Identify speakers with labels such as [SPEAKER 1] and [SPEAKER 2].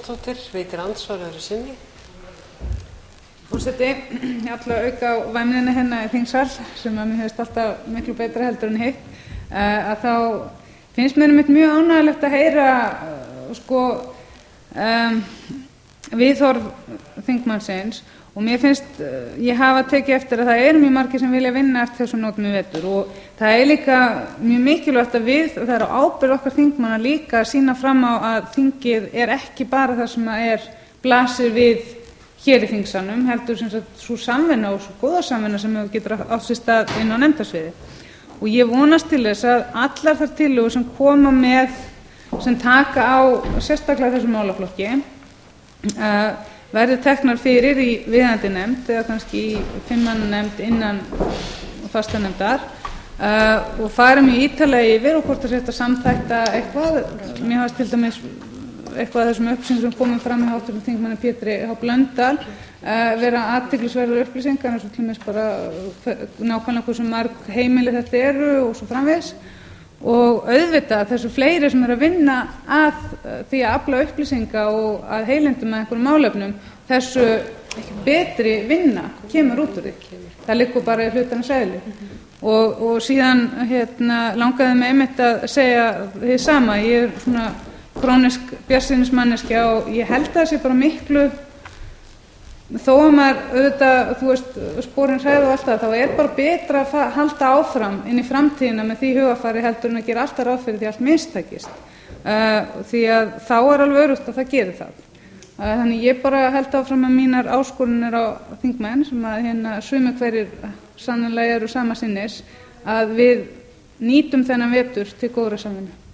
[SPEAKER 1] Gunnarsdóttir veitir andsvar öðru sinni.
[SPEAKER 2] Forseti, ég ætla að auka á væmnina hérna í þingsal sem að mér hefist alltaf miklu betra heldur en hitt, að þá finnst mér mjög ánægjulegt að heyra viðhorf þingmannsins og mér finnst ég hafa tekið eftir að það mjög margir sem vilja vinna eftir þessu nótum í vetur og það líka mjög mikilvægt að það á ábyrgð okkar þingmanna líka að sýna fram á að þingið ekki bara það sem blasir við hér í þingsalnum, heldur sem sagt sú samvinna og sú góða samvinna sem getur átt sér stað inn á nefndasviði. Og ég vonast til þess að allar þær tillögur sem koma með, sem taka á sérstaklega þessu málaflokki, verði teknar fyrir í viðeigandi nefnd eða kannski í 5 manna nefnd innan fastanefndar og fara mjög ítarlega yfir og hvort það sé hægt að samþætta eitthvað. Mér fannst til dæmis eitthvað af þessum upplýsingum sem komum fram í háttvirtum þingmanni Pétri H. Blöndal vera athyglisverðar upplýsingar eins og til dæmis bara nákvæmlega hversu mörg heimili þetta eru og svo framvegis. Og auðvitað þessu fleiri sem að vinna að því að afla upplýsinga og að heilindum með einhverjum málefnum, þessu betri vinna kemur út úr því. Það liggur bara í hlutarins eðli. Og síðan langaði mig einmitt að segja hið sama. Ég svona krónisk bjartsýnismanneskja og ég held að það sé bara miklu, þó að maður auðvitað, þú veist, sporin hræða og allt það, þá bara betra að halda áfram inn í framtíðina með því hugafari heldur en að gera alltaf ráð fyrir því allt mistakist. Því að þá alveg öruggt að það gerir það. Þannig ég bara held áfram að mínar áskorunir á þingmenn sem að sumir hverjir sannarlega eru sama sinnis, að við nýtum þennan vetur til góðra samvinnu.